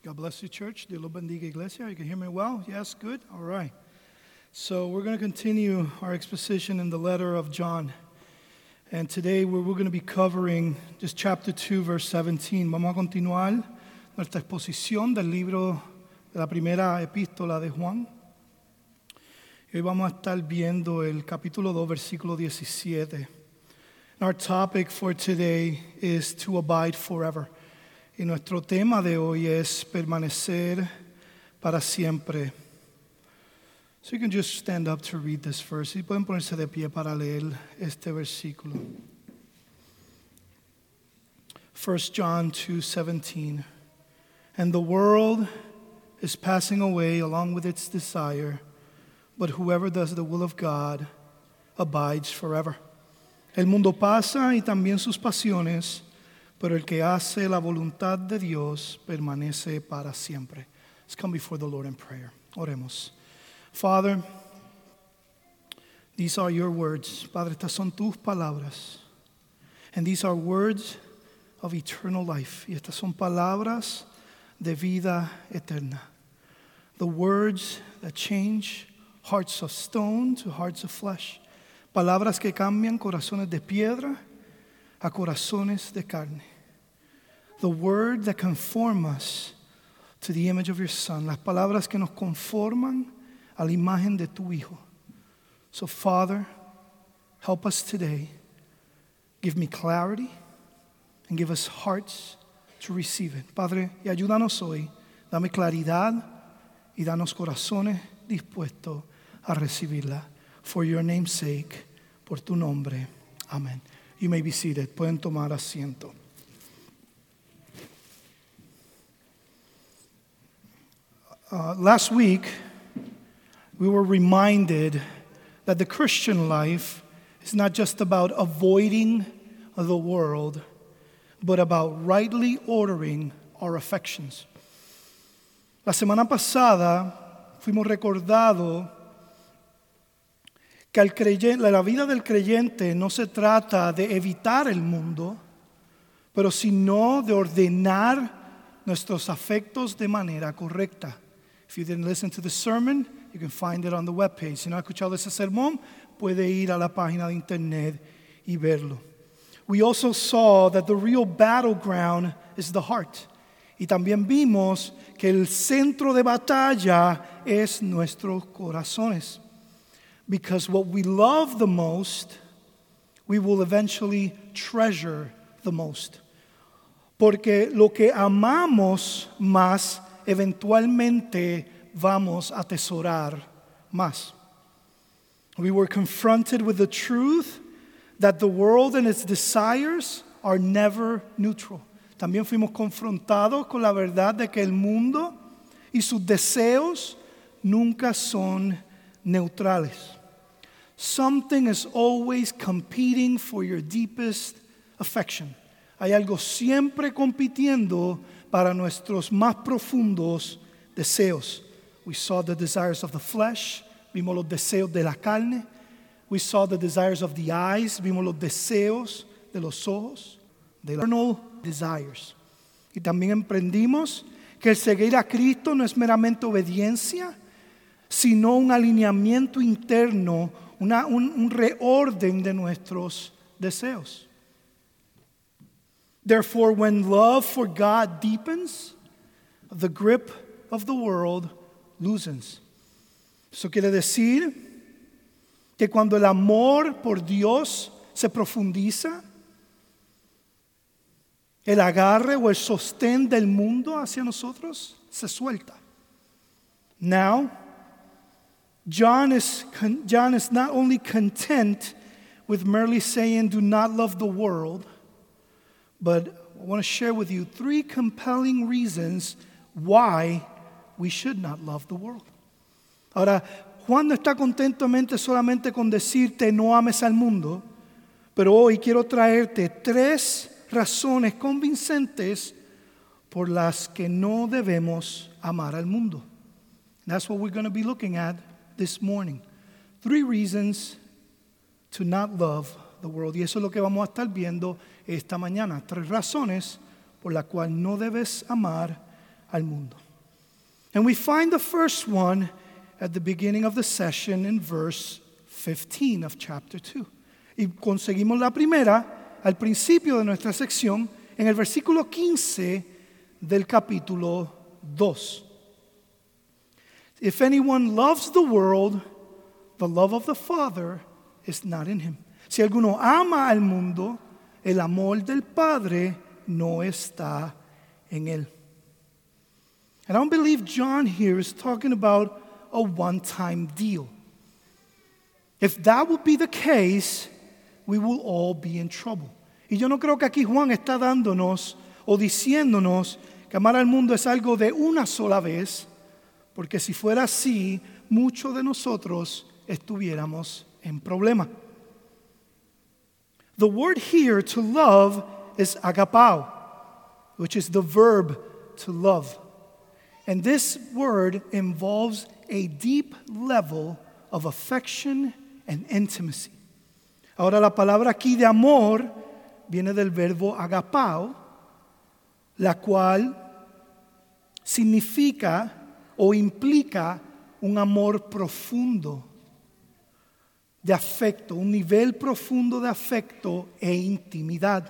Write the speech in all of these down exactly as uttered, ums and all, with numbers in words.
God bless you, church. Dios los bendiga, iglesia. You can hear me well? Yes, good? All right. So we're going to continue our exposition in the letter of John. And today we're, we're going to be covering just chapter two, verse seventeen. Vamos a continuar nuestra exposición del libro de la primera epístola de Juan. Y hoy vamos a estar viendo el capítulo dos, versículo diecisiete. And our topic for today is to abide forever. Y nuestro tema de hoy es permanecer para siempre. So you can just stand up to read this verse. Y pueden ponerse de pie para leer este versículo. First John two seventeen. And the world is passing away along with its desire, but whoever does the will of God abides forever. El mundo pasa y también sus pasiones, pero el que hace la voluntad de Dios permanece para siempre. Let's come before the Lord in prayer. Oremos. Father, these are your words. Padre, estas son tus palabras. And these are words of eternal life. Y estas son palabras de vida eterna. The words that change hearts of stone to hearts of flesh. Palabras que cambian corazones de piedra a corazones de carne. The word that conform us to the image of your Son. Las palabras que nos conforman a la imagen de tu Hijo. So, Father, help us today. Give me clarity and give us hearts to receive it. Padre, y ayúdanos hoy. Dame claridad y danos corazones dispuestos a recibirla. For your name's sake, por tu nombre. Amen. You may be seated. Pueden tomar asiento. Uh, last week, we were reminded that the Christian life is not just about avoiding the world, but about rightly ordering our affections. La semana pasada fuimos recordados que al creyente, la vida del creyente no se trata de evitar el mundo, pero sino de ordenar nuestros afectos de manera correcta. If you didn't listen to the sermon, you can find it on the webpage. Si no ha escuchado ese sermón, puede ir a la página de internet y verlo. We also saw that the real battleground is the heart. Y también vimos que el centro de batalla es nuestros corazones. Because what we love the most, we will eventually treasure the most. Porque lo que amamos más, eventualmente vamos a atesorar más. We were confronted with the truth that the world and its desires are never neutral. También fuimos confrontados con la verdad de que el mundo y sus deseos nunca son neutrales. Something is always competing for your deepest affection. Hay algo siempre compitiendo para nuestros más profundos deseos. We saw the desires of the flesh, vimos los deseos de la carne. We saw the desires of the eyes, vimos los deseos de los ojos, de las eternal desires. Y también emprendimos que el seguir a Cristo no es meramente obediencia, sino un alineamiento interno, una, un, un reorden de nuestros deseos. Therefore, when love for God deepens, the grip of the world loosens. Eso quiere decir que cuando el amor por Dios se profundiza, el agarre o el sostén del mundo hacia nosotros se suelta. Now, John is, John is not only content with merely saying, do not love the world, but I want to share with you three compelling reasons why we should not love the world. Ahora, Juan no está contentemente solamente con decirte no ames al mundo, pero hoy quiero traerte tres razones convincentes por las que no debemos amar al mundo. That's what we're going to be looking at this morning. Three reasons to not love the world. Y eso es lo que vamos a estar viendo esta mañana. Tres razones por las cuales no debes amar al mundo. And we find the first one at the beginning of the session in verse fifteen of chapter two. Y conseguimos la primera al principio de nuestra sección en el versículo quince del capítulo dos. If anyone loves the world, the love of the Father is not in him. Si alguno ama al mundo, el amor del Padre no está en él. And I don't believe John here is talking about a one-time deal. If that would be the case, we will all be in trouble. Y yo no creo que aquí Juan está dándonos o diciéndonos que amar al mundo es algo de una sola vez, porque si fuera así, muchos de nosotros estuviéramos en problema. The word here to love is agapao, which is the verb to love. And this word involves a deep level of affection and intimacy. Ahora la palabra aquí de amor viene del verbo agapao, la cual significa o implica un amor profundo de afecto, un nivel profundo de afecto e intimidad.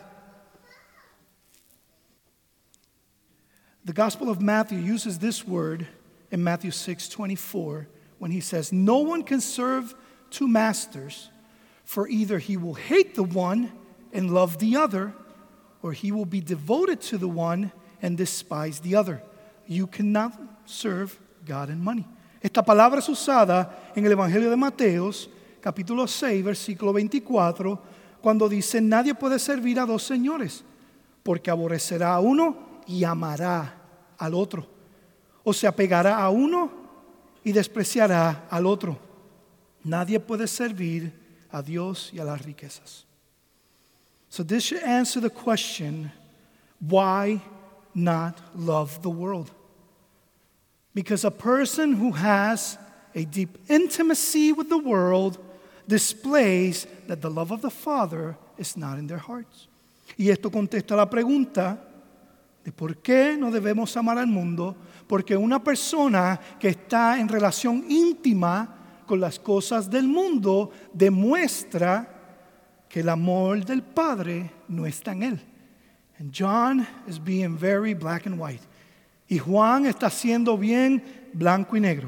The Gospel of Matthew uses this word in Matthew six twenty-four when he says, "No one can serve two masters, for either he will hate the one and love the other, or he will be devoted to the one and despise the other. You cannot serve God and money." Esta palabra es usada en el Evangelio de Mateos, capítulo seis, versículo veinticuatro, cuando dice: nadie puede servir a dos señores, porque aborrecerá a uno y amará al otro, o se apegará a uno y despreciará al otro. Nadie puede servir a Dios y a las riquezas. So this should answer the question, why not love the world? Because a person who has a deep intimacy with the world displays that the love of the Father is not in their hearts. Y esto contesta la pregunta de por qué no debemos amar al mundo, porque una persona que está en relación íntima con las cosas del mundo demuestra que el amor del Padre no está en él. And John is being very black and white. Y Juan está siendo bien blanco y negro.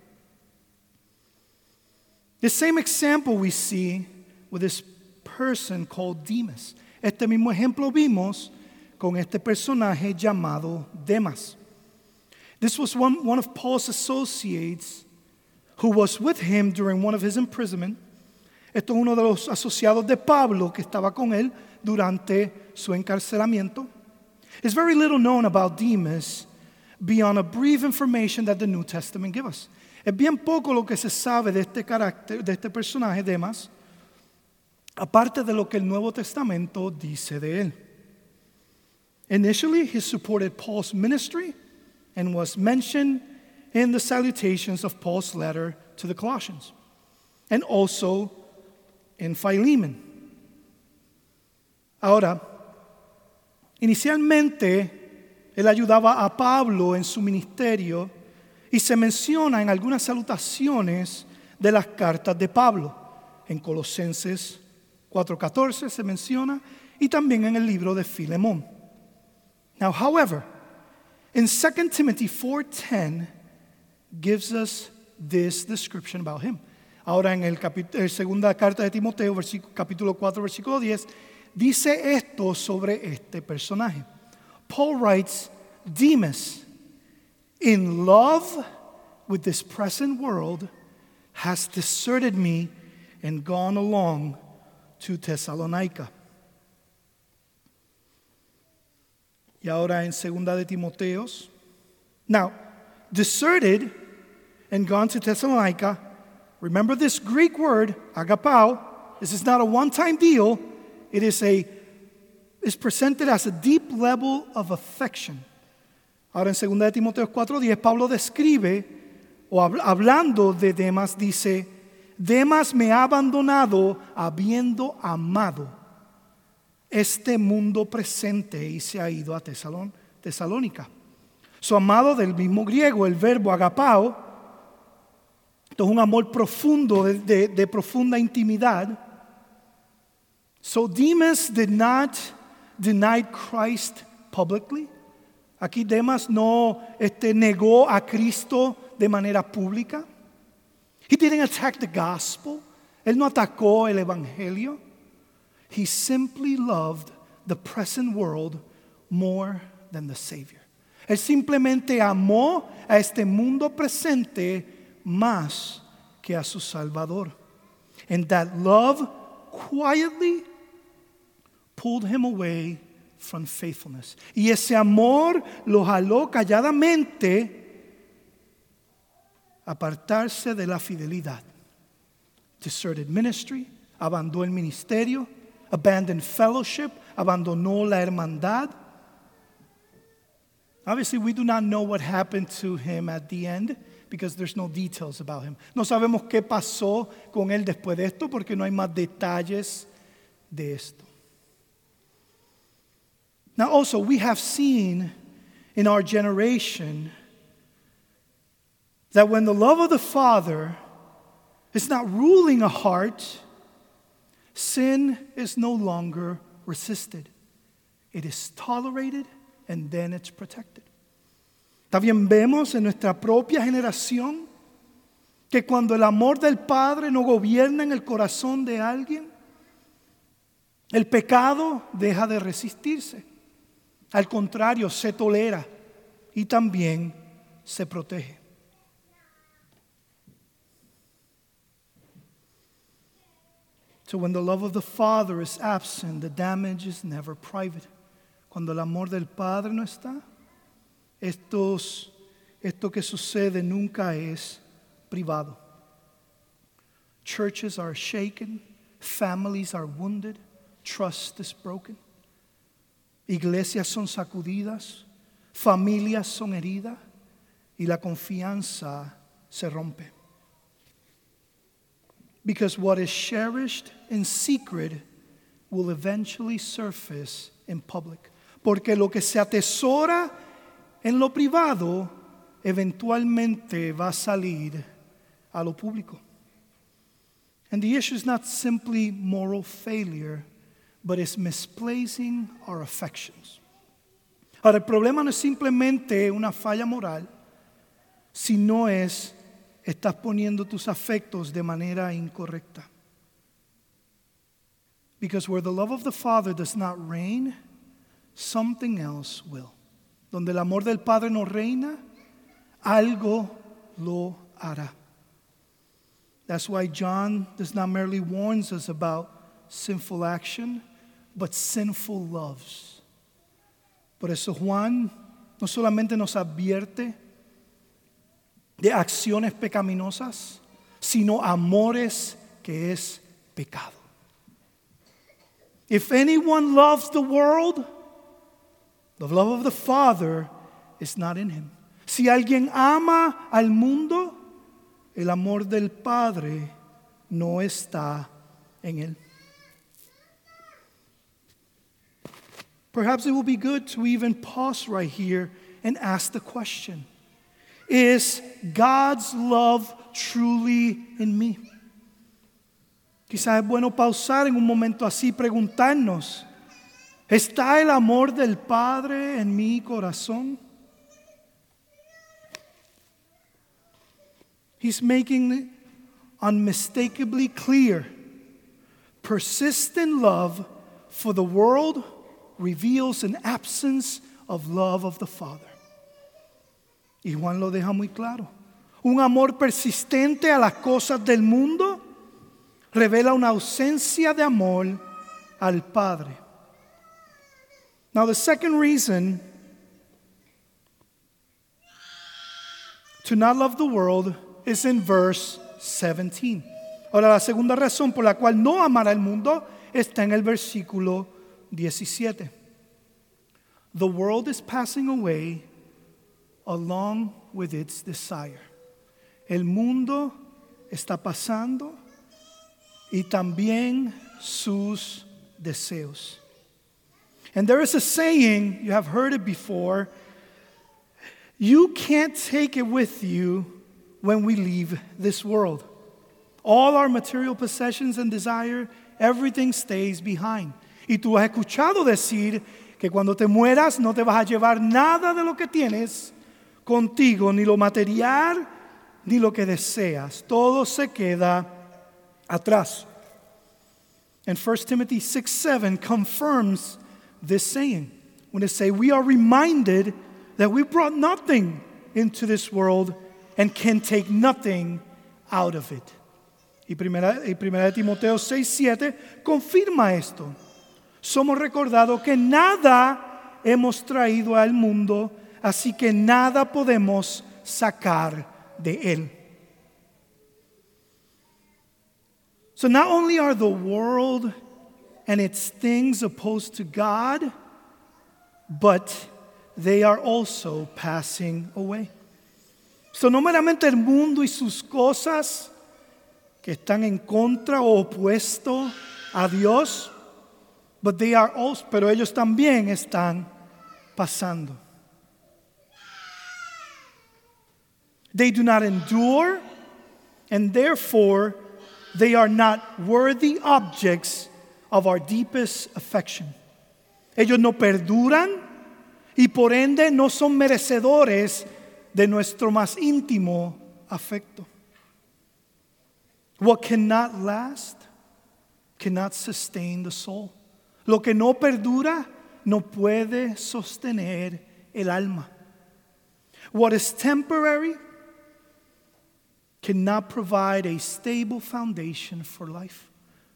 The same example we see with this person called Demas. Este mismo ejemplo vimos con este personaje llamado Demas. This was one, one of Paul's associates who was with him during one of his imprisonment. Esto es uno de los asociados de Pablo que estaba con él durante su encarcelamiento. It's very little known about Demas beyond a brief information that the New Testament gives us. Es bien poco lo que se sabe de este carácter, de este personaje Demas, aparte de lo que el Nuevo Testamento dice de él. Initially, he supported Paul's ministry and was mentioned in the salutations of Paul's letter to the Colossians, and also in Philemon. Ahora, inicialmente, él ayudaba a Pablo en su ministerio y se menciona en algunas salutaciones de las cartas de Pablo. En Colosenses cuatro catorce se menciona y también en el libro de Filemón. Now, however, in Second Timothy four ten gives us this description about him. Ahora en el capítulo, segunda carta de Timoteo, capítulo cuatro, versículo diez, dice esto sobre este personaje. Paul writes, Demas, in love with this present world, has deserted me and gone along to Thessalonica. Y ahora en segunda de Timoteos. Now, deserted and gone to Thessalonica. Remember this Greek word, agapao. This is not a one-time deal. It is a is presented as a deep level of affection. Ahora en segunda de Timoteos cuatro diez, Pablo describe, o hablando de Demas, dice, Demas me ha abandonado habiendo amado este mundo presente y se ha ido a Tesalón, Tesalónica. Su amado del mismo griego, el verbo agapao, esto es un amor profundo, de, de, de profunda intimidad. So Demas did not deny Christ publicly. Aquí Demas no este, negó a Cristo de manera pública. He didn't attack the gospel. Él no atacó el evangelio. He simply loved the present world more than the Savior. Él simplemente amó a este mundo presente más que a su Salvador. And that love quietly pulled him away from faithfulness. Y ese amor lo jaló calladamente a apartarse de la fidelidad. Deserted ministry, abandonó el ministerio, abandoned fellowship, abandonó la hermandad. Obviously, we do not know what happened to him at the end because there's no details about him. No sabemos qué pasó con él después de esto porque no hay más detalles de esto. Now also, we have seen in our generation that when the love of the Father is not ruling a heart, sin is no longer resisted. It is tolerated and then it's protected. También vemos en nuestra propia generación que cuando el amor del Padre no gobierna en el corazón de alguien, el pecado deja de resistirse. Al contrario, se tolera y también se protege. So when the love of the Father is absent, the damage is never private. Cuando el amor del Padre no está, estos, esto que sucede nunca es privado. Churches are shaken, families are wounded, trust is broken. Iglesias son sacudidas, familias son heridas y la confianza se rompe. Because what is cherished in secret will eventually surface in public. Porque lo que se atesora en lo privado eventualmente va a salir a lo público. And the issue is not simply moral failure, but it's misplacing our affections. Ahora, el problema no es simplemente una falla moral, sino es estás poniendo tus afectos de manera incorrecta. Because where the love of the Father does not reign, something else will. Donde el amor del Padre no reina, algo lo hará. That's why John does not merely warn us about sinful action, but sinful loves. Por eso Juan no solamente nos advierte de acciones pecaminosas, sino amores que es pecado. If anyone loves the world, the love of the Father is not in him. Si alguien ama al mundo, el amor del Padre no está en él. Perhaps it will be good to even pause right here and ask the question, is God's love truly in me? Quizás es bueno pausar en un momento así y preguntarnos, ¿está el amor del Padre en mi corazón? He's making unmistakably clear, persistent love for the world reveals an absence of love of the Father. Y Juan lo deja muy claro. Un amor persistente a las cosas del mundo revela una ausencia de amor al Padre. Now the second reason to not love the world is in verse seventeen. Ahora la segunda razón por la cual no amar al mundo está en el versículo diecisiete. The world is passing away along with its desire. El mundo está pasando y también sus deseos. And there is a saying, you have heard it before, You can't take it with you when we leave this world. All our material possessions and desire, everything stays behind. Y tú has escuchado decir que cuando te mueras no te vas a llevar nada de lo que tienes contigo, ni lo material, ni lo que deseas. Todo se queda atrás. And First Timothy six seven confirms this saying. When it says, we are reminded that we brought nothing into this world and can take nothing out of it. Y primera, y primera de Timoteo seis siete confirma esto. Somos recordados que nada hemos traído al mundo, así que nada podemos sacar de él. So not only are the world and its things opposed to God, but they are also passing away. So no meramente el mundo y sus cosas que están en contra o opuesto a Dios, but they are also, pero ellos también están pasando. They do not endure, and therefore they are not worthy objects of our deepest affection. Ellos no perduran y por ende no son merecedores de nuestro más íntimo afecto. What cannot last cannot sustain the soul. Lo que no perdura no puede sostener el alma. What is temporary cannot provide a stable foundation for life.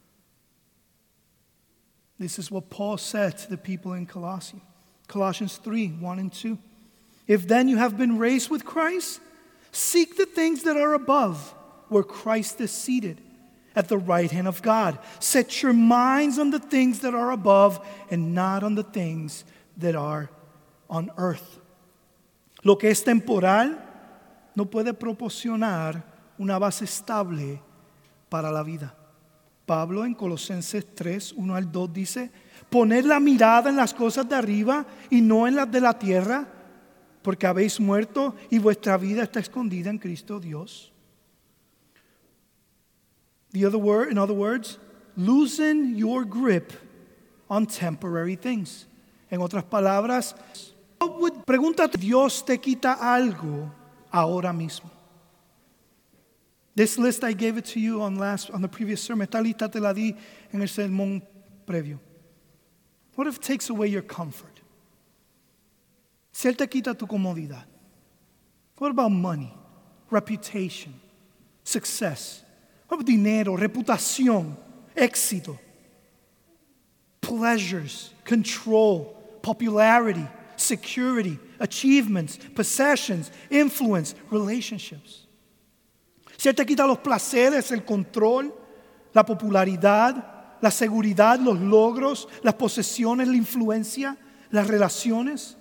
This is what Paul said to the people in Colossae. Colossians three, one and two. If then you have been raised with Christ, seek the things that are above, where Christ is seated at the right hand of God. Set your minds on the things that are above and not on the things that are on earth. Lo que es temporal no puede proporcionar una base estable para la vida. Pablo en Colosenses tres, uno al dos dice, poned la mirada en las cosas de arriba y no en las de la tierra, porque habéis muerto y vuestra vida está escondida en Cristo Dios. The other word, in other words, loosen your grip on temporary things. En otras palabras, pregúntate, Dios te quita algo ahora mismo. This list I gave it to you on last on the previous sermon. Esta lista te la di en el sermón previo. What if it takes away your comfort? Si él te quita tu comodidad. What about money, reputation, success? What about dinero, reputación, éxito, pleasures, control, popularity, security, achievements, possessions, influence, relationships? Si él te quita los placeres, el control, la popularidad, la seguridad, los logros, las posesiones, la influencia, las relaciones.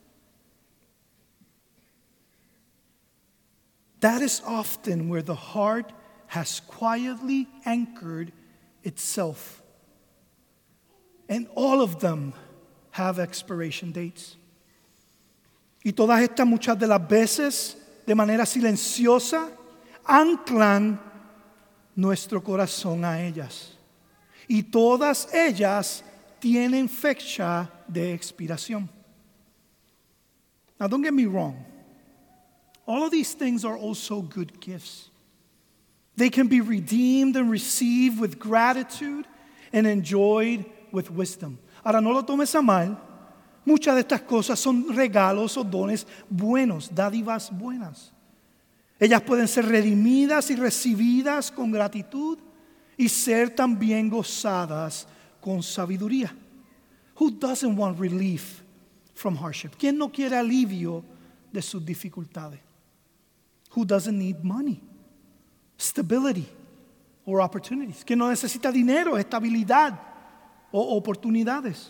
That is often where the heart has quietly anchored itself. And all of them have expiration dates. Y todas estas muchas de las veces, de manera silenciosa, anclan nuestro corazón a ellas. Y todas ellas tienen fecha de expiración. Now don't get me wrong. All of these things are also good gifts. They can be redeemed and received with gratitude and enjoyed with wisdom. Ahora no lo tomes a mal. Muchas de estas cosas son regalos o dones buenos, dádivas buenas. Ellas pueden ser redimidas y recibidas con gratitud y ser también gozadas con sabiduría. Who doesn't want relief from hardship? ¿Quién no quiere alivio de sus dificultades? Who doesn't need money, stability, or opportunities? ¿Quién no necesita dinero, estabilidad o oportunidades?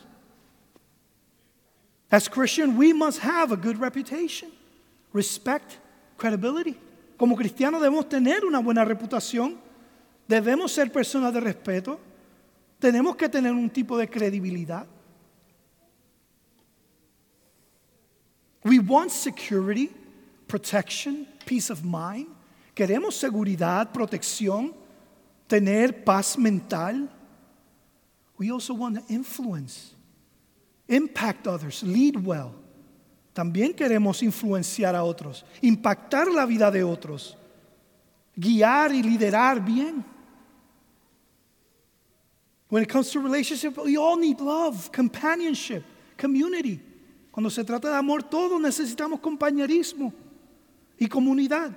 As Christians, we must have a good reputation, respect, credibility. Como cristianos debemos tener una buena reputación, debemos ser personas de respeto, tenemos que tener un tipo de credibilidad. We want security, protection, peace of mind. Queremos seguridad, protección, tener paz mental. We also want to influence, impact others, lead well. También queremos influenciar a otros, impactar la vida de otros, guiar y liderar bien. When it comes to relationship, we all need love, companionship, community. Cuando se trata de amor, todos necesitamos compañerismo y comunidad.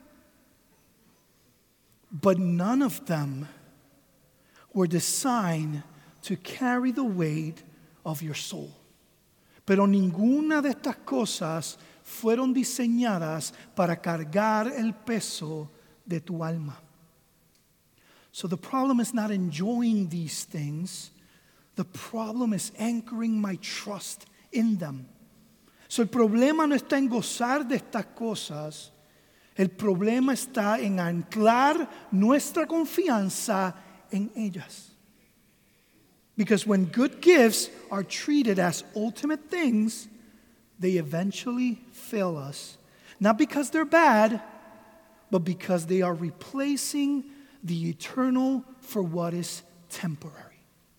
But none of them were designed to carry the weight of your soul. Pero ninguna de estas cosas fueron diseñadas para cargar el peso de tu alma. So the problem is not enjoying these things. The problem is anchoring my trust in them. So el problema no está en gozar de estas cosas. El problema está en anclar nuestra confianza en ellas. Because when good gifts are treated as ultimate things, they eventually fail us. Not because they're bad, but because they are replacing the eternal for what is temporary.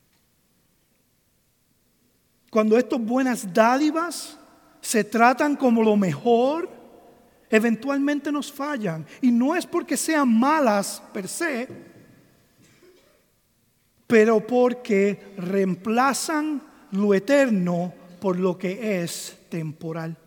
Cuando estas buenas dádivas se tratan como lo mejor, eventualmente nos fallan. Y no es porque sean malas per se, pero porque reemplazan lo eterno por lo que es temporal.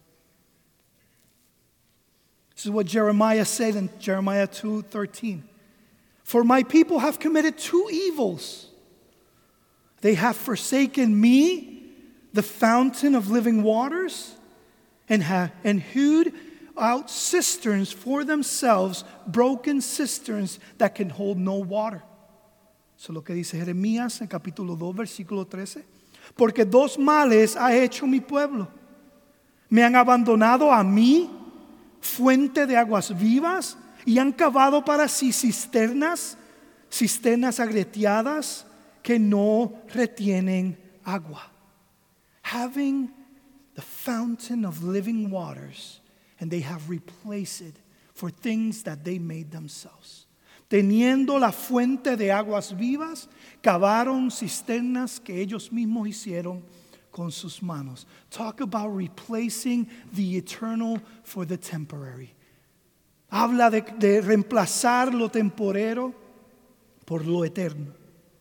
This is what Jeremiah said in Jeremiah two thirteen. For my people have committed two evils. They have forsaken me, the fountain of living waters, and have and hewed out cisterns for themselves, broken cisterns that can hold no water. Eso es lo que dice Jeremías en capítulo dos, versículo trece. Porque dos males ha hecho mi pueblo. Me han abandonado a mí, fuente de aguas vivas, y han cavado para sí cisternas, cisternas agrieteadas que no retienen agua. Having the fountain of living waters, and they have replaced it for things that they made themselves. Teniendo la fuente de aguas vivas, cavaron cisternas que ellos mismos hicieron con sus manos. Talk about replacing the eternal for the temporary. Habla de, de reemplazar lo temporero por lo eterno.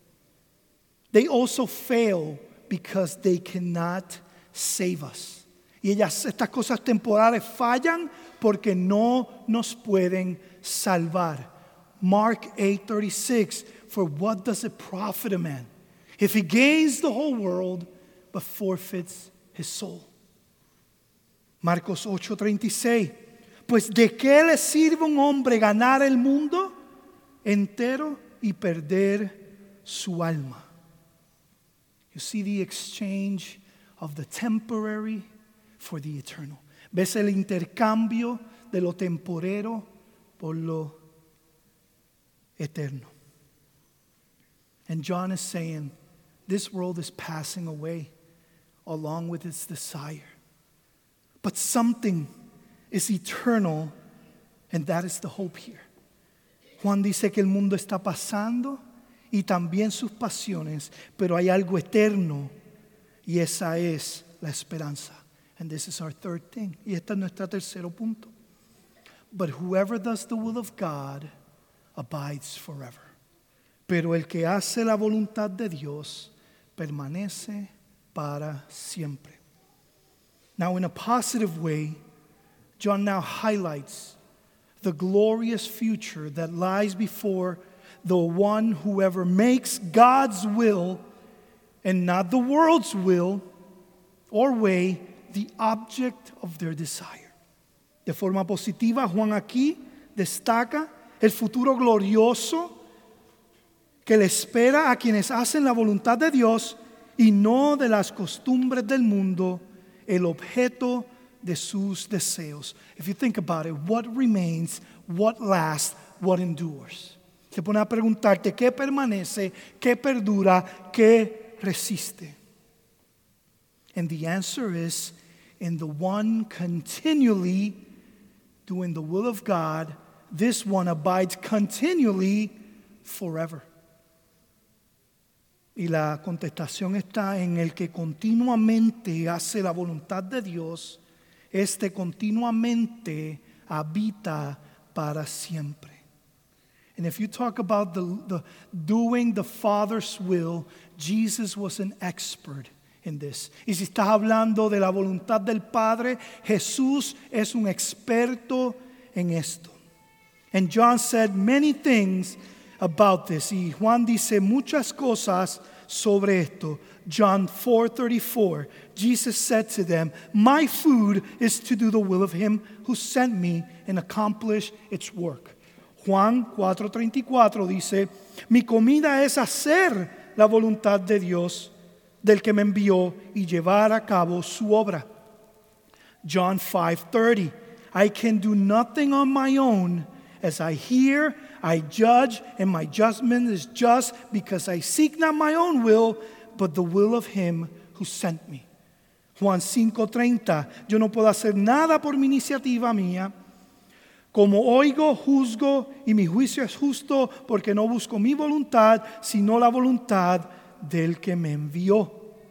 They also fail because they cannot save us. Y ellas, estas cosas temporales fallan porque no nos pueden salvar. Mark eight thirty-six, for what does it profit a man if he gains the whole world but forfeits his soul? Marcos ocho treinta y seis, pues de qué le sirve un hombre ganar el mundo entero y perder su alma? You see the exchange of the temporary for the eternal. ¿Ves el intercambio de lo temporero por lo eterno? And John is saying, this world is passing away along with its desire. But something is eternal, and that is the hope here. Juan dice que el mundo está pasando y también sus pasiones, pero hay algo eterno y esa es la esperanza. And this is our third thing. Y este es nuestro tercero punto. But whoever does the will of God abides forever. Pero el que hace la voluntad de Dios permanece para siempre. Now, in a positive way, John now highlights the glorious future that lies before the one whoever makes God's will and not the world's will or way the object of their desire. De forma positiva, Juan aquí destaca el futuro glorioso que le espera a quienes hacen la voluntad de Dios y no de las costumbres del mundo, el objeto de sus deseos. If you think about it, what remains, what lasts, what endures? Se pone a preguntarte qué permanece, qué perdura, qué resiste. And the answer is in the one continually doing the will of God. This one abides continually forever. Y la contestación está en el que continuamente hace la voluntad de Dios. Este continuamente habita para siempre. And if you talk about the, the doing the Father's will, Jesus was an expert in this. Y si estás hablando de la voluntad del Padre, Jesús es un experto en esto. And John said many things about this. Y Juan dice muchas cosas sobre esto. John four thirty-four, Jesus said to them, my food is to do the will of him who sent me and accomplish its work. Juan four thirty-four dice, mi comida es hacer la voluntad de Dios, del que me envió, y llevar a cabo su obra. John five thirty, I can do nothing on my own. As I hear, I judge, and my judgment is just, because I seek not my own will, but the will of him who sent me. Juan cinco treinta, yo no puedo hacer nada por mi iniciativa mía. Como oigo, juzgo, y mi juicio es justo, porque no busco mi voluntad, sino la voluntad del que me envió.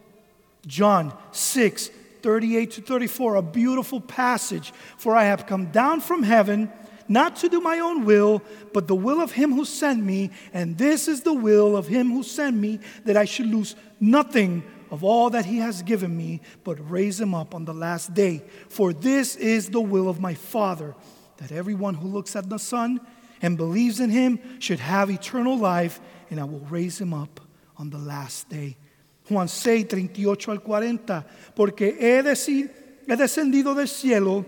John six thirty-eight to thirty-four, a beautiful passage. For I have come down from heaven, not to do my own will, but the will of him who sent me. And this is the will of him who sent me, that I should lose nothing of all that he has given me, but raise him up on the last day. For this is the will of my Father, that everyone who looks at the Son and believes in him should have eternal life, and I will raise him up on the last day. Juan six thirty-eight al cuarenta, porque he, deci- he descendido del cielo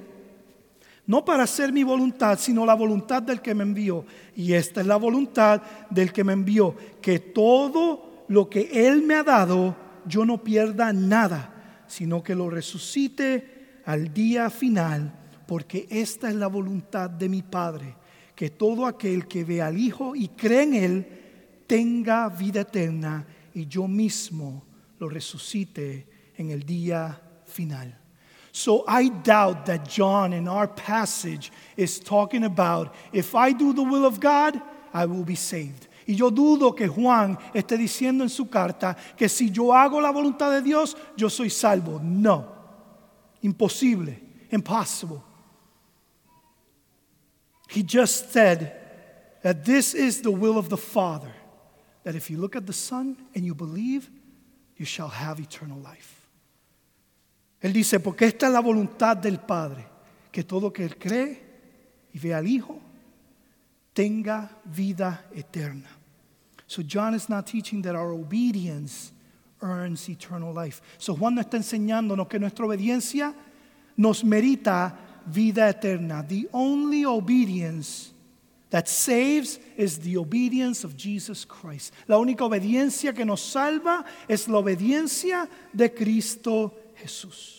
no para hacer mi voluntad, sino la voluntad del que me envió. Y esta es la voluntad del que me envió, que todo lo que él me ha dado, yo no pierda nada, sino que lo resucite al día final, porque esta es la voluntad de mi Padre, que todo aquel que ve al Hijo y cree en él, tenga vida eterna, y yo mismo lo resucite en el día final. So I doubt that John in our passage is talking about, if I do the will of God, I will be saved. Y yo dudo que Juan esté diciendo en su carta que si yo hago la voluntad de Dios, yo soy salvo. No. Imposible. Impossible. He just said that this is the will of the Father, that if you look at the Son and you believe, you shall have eternal life. Él dice, porque esta es la voluntad del Padre, que todo que él cree y ve al Hijo tenga vida eterna. So John is not teaching that our obedience earns eternal life. So Juan no está enseñándonos que nuestra obediencia nos merita vida eterna. The only obedience that saves is the obedience of Jesus Christ. La única obediencia que nos salva es la obediencia de Cristo Jesús.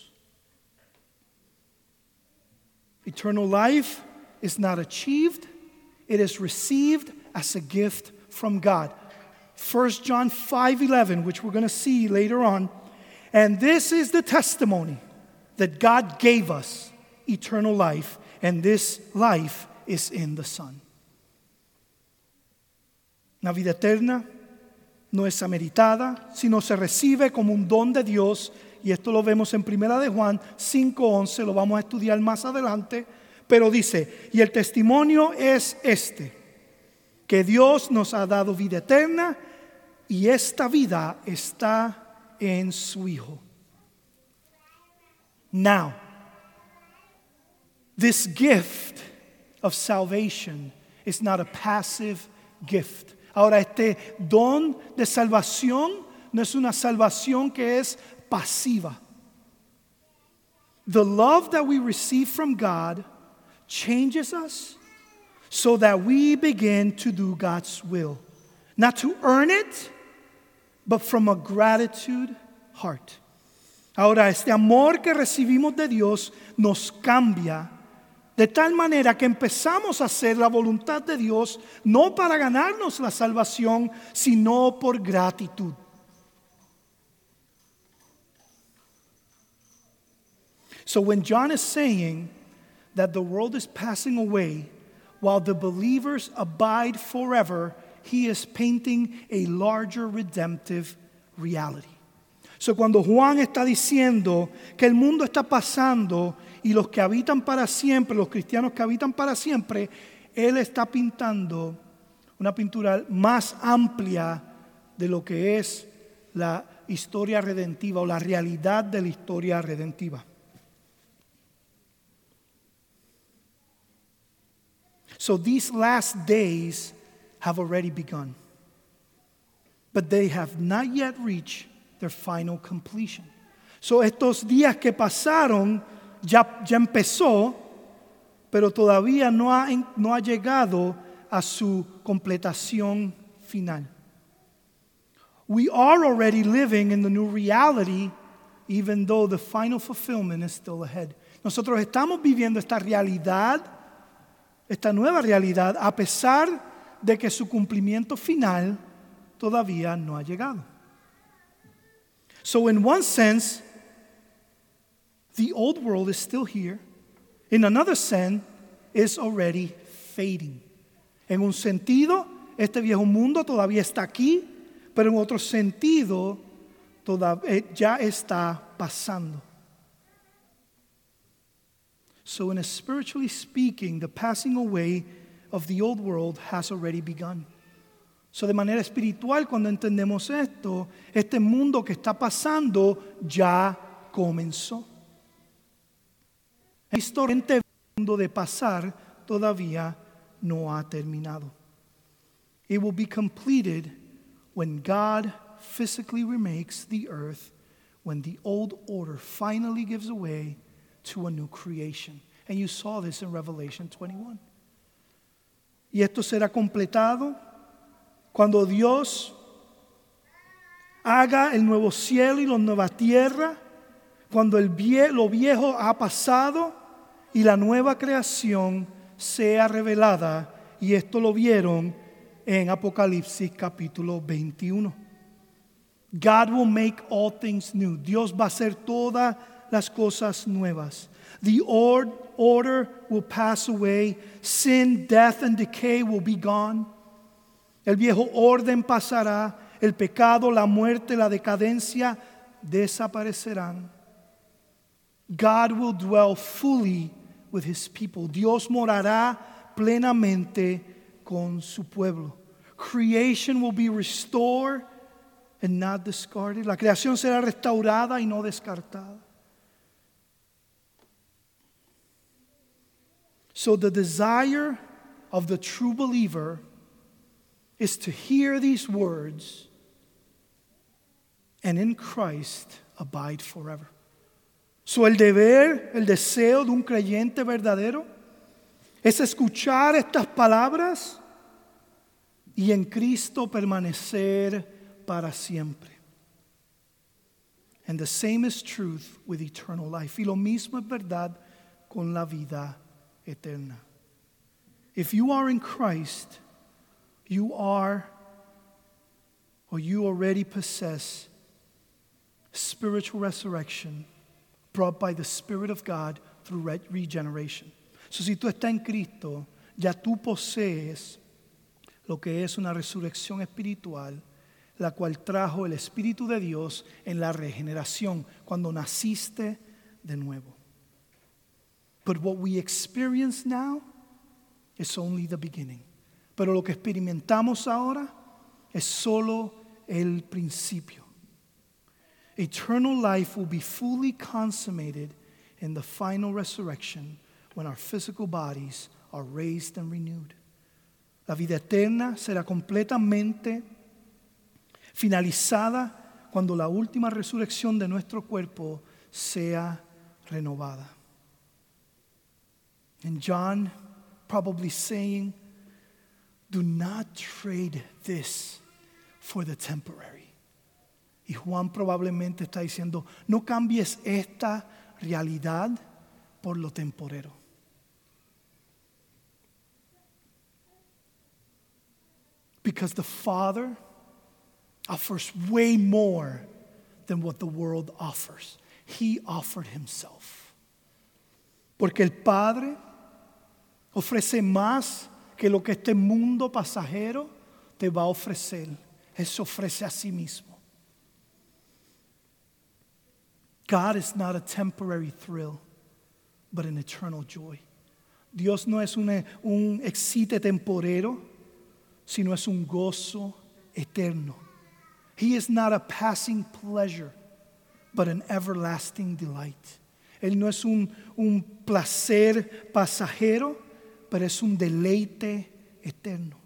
Eternal life is not achieved, it is received as a gift from God. First John five eleven, which we're going to see later on. And this is the testimony that God gave us eternal life, and this life is in the Son. La vida eterna no es ameritada, sino se recibe como un don de Dios. Y esto lo vemos en Primera de Juan cinco once, lo vamos a estudiar más adelante. Pero dice, y el testimonio es este, que Dios nos ha dado vida eterna, y esta vida está en su Hijo. Now, this gift of salvation is not a passive gift. Ahora, este don de salvación no es una salvación que es pasiva. The love that we receive from God changes us so that we begin to do God's will. Not to earn it, but from a gratitude heart. Ahora, este amor que recibimos de Dios nos cambia de tal manera que empezamos a hacer la voluntad de Dios no para ganarnos la salvación, sino por gratitud. So when John is saying that the world is passing away while the believers abide forever, he is painting a larger redemptive reality. So cuando Juan está diciendo que el mundo está pasando y los que habitan para siempre, los cristianos que habitan para siempre, él está pintando una pintura más amplia de lo que es la historia redentiva o la realidad de la historia redentiva. So these last days have already begun, but they have not yet reached their final completion. So estos días que pasaron ya, ya empezó, pero todavía no ha, no ha llegado a su completación final. We are already living in the new reality, even though the final fulfillment is still ahead. Nosotros estamos viviendo esta realidad, esta nueva realidad, a pesar de que su cumplimiento final todavía no ha llegado. So in one sense, the old world is still here. In another sense, it's already fading. En un sentido, este viejo mundo todavía está aquí, pero en otro sentido, todavía ya está pasando. So in a spiritually speaking, the passing away of the old world has already begun. So de manera espiritual, cuando entendemos esto, este mundo que está pasando ya comenzó. Este mundo de pasar todavía no ha terminado. It will be completed when God physically remakes the earth, when the old order finally gives way to a new creation. And you saw this in Revelation twenty-one. Y esto será completado cuando Dios haga el nuevo cielo y la nueva tierra, cuando el vie- lo viejo ha pasado y la nueva creación sea revelada. Y esto lo vieron en Apocalipsis capítulo veintiuno. God will make all things new. Dios va a hacer todas las cosas nuevas. The or- order will pass away. Sin, death, and decay will be gone. El viejo orden pasará. El pecado, la muerte, la decadencia desaparecerán. God will dwell fully with his people. Dios morará plenamente con su pueblo. Creation will be restored and not discarded. La creación será restaurada y no descartada. So the desire of the true believer is to hear these words and in Christ abide forever. So el deber, el deseo de un creyente verdadero es escuchar estas palabras y en Cristo permanecer para siempre. And the same is truth with eternal life. Y lo mismo es verdad con la vida eterna. If you are in Christ, you are or you already possess spiritual resurrection brought by the Spirit of God through re- regeneration. So si tú estás en Cristo, ya tú posees lo que es una resurrección espiritual, la cual trajo el Espíritu de Dios en la regeneración, cuando naciste de nuevo. But what we experience now is only the beginning. Pero lo que experimentamos ahora es solo el principio. Eternal life will be fully consummated in the final resurrection when our physical bodies are raised and renewed. La vida eterna será completamente finalizada cuando la última resurrección de nuestro cuerpo sea renovada. And John probably saying, do not trade this for the temporary. Y Juan probablemente está diciendo, no cambies esta realidad por lo temporero. Because the Father offers way more than what the world offers. He offered himself. Porque el Padre ofrece más que lo que este mundo pasajero te va a ofrecer. Él se ofrece a sí mismo. God is not a temporary thrill, but an eternal joy. Dios no es un, un excite temporero, sino es un gozo eterno. He is not a passing pleasure, but an everlasting delight. Él no es un, un placer pasajero, pero es un deleite eterno.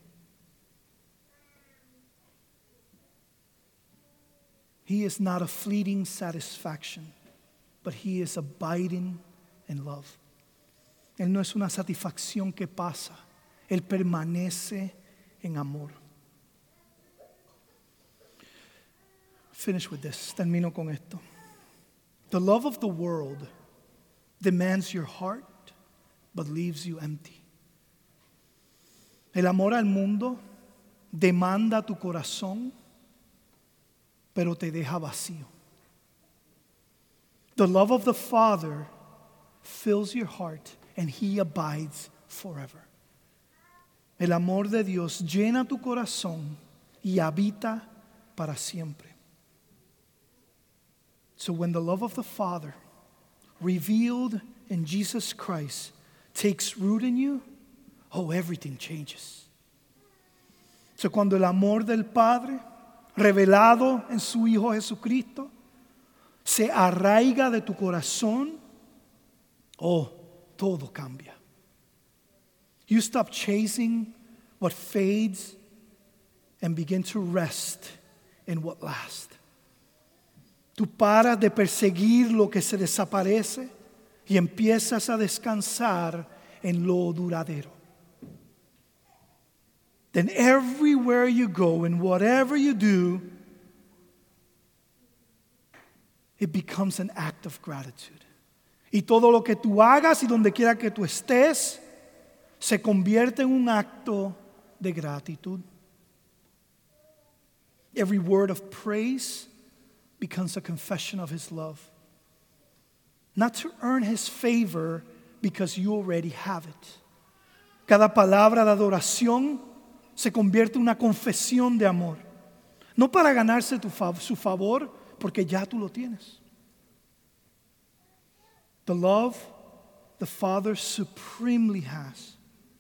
He is not a fleeting satisfaction, but he is abiding in love. Él no es una satisfacción que pasa, él permanece en amor. Finish with this. Termino con esto. The love of the world demands your heart, but leaves you empty. El amor al mundo demanda tu corazón, pero te deja vacío. The love of the Father fills your heart, and he abides forever. El amor de Dios llena tu corazón y habita para siempre. So when the love of the Father, revealed in Jesus Christ, takes root in you, oh, everything changes. So cuando el amor del Padre, revelado en su Hijo Jesucristo, se arraiga de tu corazón, oh, todo cambia. You stop chasing what fades and begin to rest in what lasts. Tú paras de perseguir lo que se desaparece y empiezas a descansar en lo duradero. Then everywhere you go and whatever you do, it becomes an act of gratitude. Y todo lo que tú hagas y donde quiera que tú estés, se convierte en un acto de gratitud. Every word of praise becomes a confession of his love. Not to earn his favor because you already have it. Cada palabra de adoración se convierte en una confesión de amor. No para ganarse tu fav- su favor, porque ya tú lo tienes. The love the Father supremely has,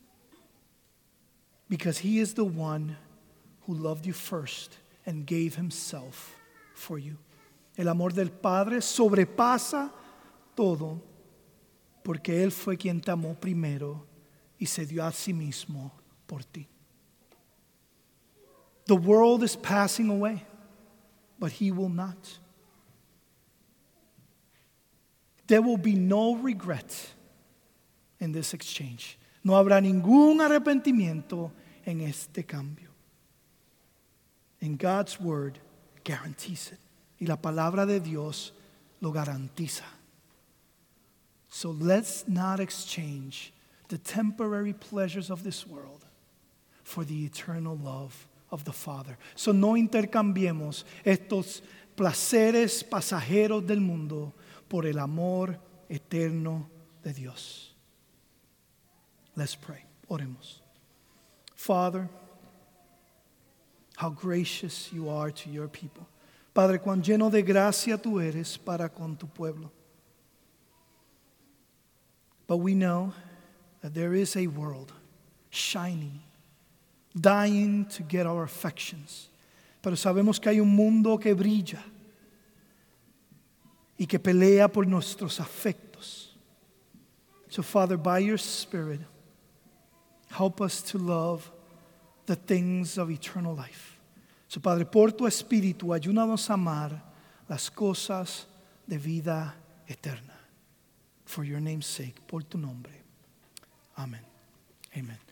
because he is the one who loved you first and gave himself for you. El amor del Padre sobrepasa todo, porque él fue quien te amó primero y se dio a sí mismo por ti. The world is passing away, but he will not. There will be no regret in this exchange. No habrá ningún arrepentimiento en este cambio. And God's word guarantees it. Y la palabra de Dios lo garantiza. So let's not exchange the temporary pleasures of this world for the eternal love of the Father. So no intercambiemos estos placeres pasajeros del mundo por el amor eterno de Dios. Let's pray. Oremos. Father, how gracious you are to your people. Padre, cuán lleno de gracia tú eres para con tu pueblo. But we know that there is a world shining, dying to get our affections. Pero sabemos que hay un mundo que brilla y que pelea por nuestros afectos. So Father, by your Spirit, help us to love the things of eternal life. So Padre, por tu Espíritu, ayúdanos a amar las cosas de vida eterna. For your name's sake, por tu nombre. Amén. Amen.